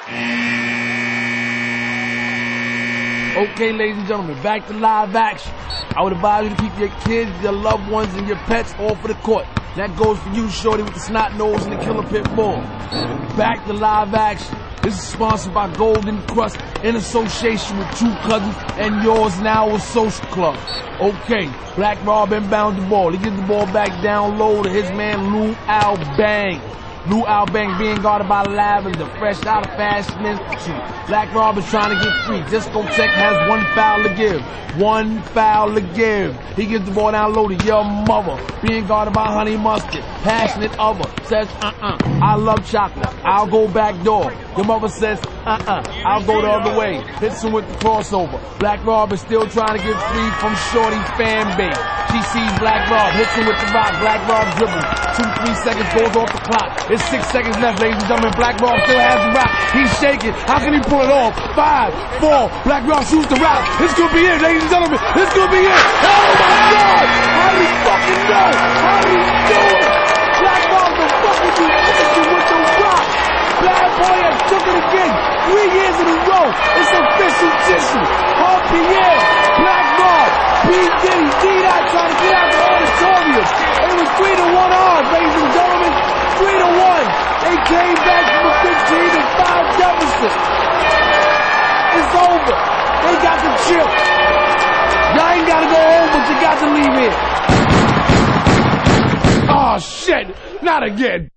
Okay, ladies and gentlemen, back to live action. I would advise you to keep your kids, your loved ones, and your pets off of the court. That goes for you, shorty, with the snot nose and the killer pit bull. Back to live action. This is sponsored by Golden Krust in association with True Cousins and Yours Now with Social Club. Okay, Black Rob inbounds the ball. He gives the ball back down low to his man Lou Albang. Lou Albang being guarded by Lavender, fresh out of Fashion Institute. Black Rob is trying to get free. Discotheque has one foul to give. One foul to give. He gives the ball down low to your mother, being guarded by Honey Mustard. Passionate other says, I love chocolate. I'll go back door. Your mother says, I'll go the other way. Hits him with the crossover. Black Rob is still trying to get free from Shorty's fan base. She sees Black Rob, hits him with the rock. Black Rob dribbles. 2-3 seconds goes off the clock. It's 6 seconds left, ladies and gentlemen. Black Rob still has the rock. He's shaking. How can he pull it off? 5, 4. Black Rob shoots the rock. This could be it, ladies and gentlemen. This could be it. Oh my God! How do you fucking know? How do you do it? Black Rob, the fuck is you thinking with the rock? Bad boy has took it again. 3 years in a row. It's official tissue. Paul Pierre, Black Rob, P. Diddy, D-Dot trying to get out the auditorium. It was 3-1 odds, ladies and gentlemen. 3-1. They came back from a 15-5 deficit. It's over. They got the chip. Y'all ain't gotta go home, but you got to leave here. Oh shit, not again.